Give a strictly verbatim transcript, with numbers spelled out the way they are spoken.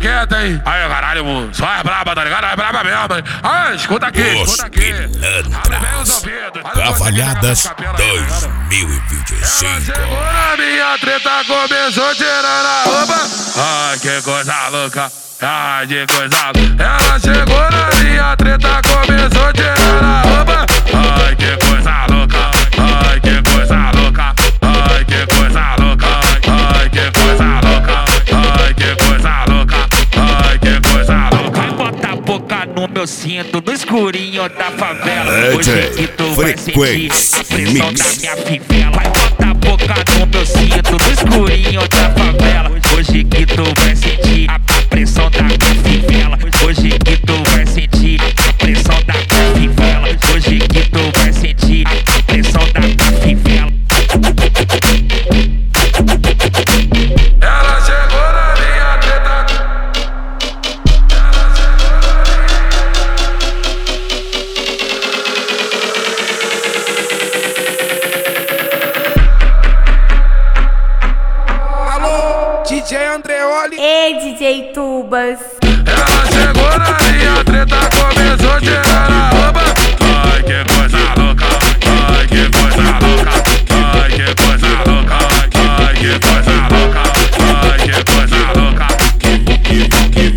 quieto, hein? Aí, caralho, mano. Só é braba, tá ligado? É braba mesmo, hein? Ah, escuta aqui, Os escuta aqui. Pilantras. Cavalhadas dois mil e vinte e cinco. Chegou na minha treta, começou tirando a roupa. Ai, que coisa louca. Ai, que coisa louca. Ela chegou na minha treta, começou tirando a roupa. Ai, que coisa louca. Ai, que coisa louca. Ai, que coisa louca. Ai, que coisa louca. Ai, que coisa louca. Ai, que coisa louca. Vai botar a boca no meu cinto, no escurinho da favela. É, Hoje que tu vai sentir a pressão Mix. da minha fivela. Vai botar a boca no meu cinto, no escurinho da favela. Hoje que tu vai sentir a pressão da minha fivela. Hoje que tu vai sentir a pressão da minha fivela. Hoje que tu vai sentir a pressão da minha fivela. Ela chegou na minha treta. Alô, D J Andreoli. Ei, D J Tubas. Ela chegou na minha treta, começou tirando a roupa. Ai, que coisa louca. Ai, que coisa